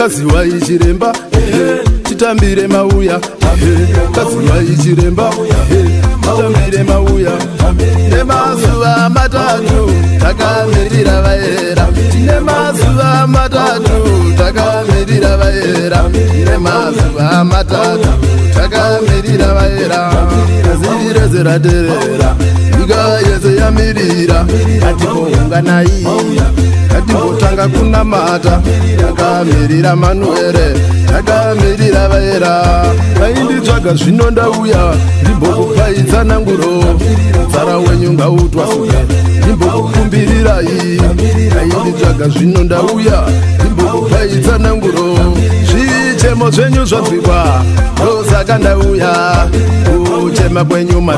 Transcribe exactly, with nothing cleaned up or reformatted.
kaziwa ichiremba chitambire mauya kaziwa ichiremba chitambire mauya nemazuva matatu takamirira vaera nemazuva matatu takamirira vaera nemazuva matatu takamirira vaera zire ziraterera nyika yese yamirira atipounganai atipotanga kunamata takamirira manuere takamirira vaera vainditsvaga zvino ndauya ndimbokupaidza nanguro nzara wenyu ngautwasuke ndimbokukumbirirai vainditsvaga zvino ndauya ndimbokupaidza nanguro zvichemo zvenyu zvabvikwa ndosaka ndauya kuchema kwenyu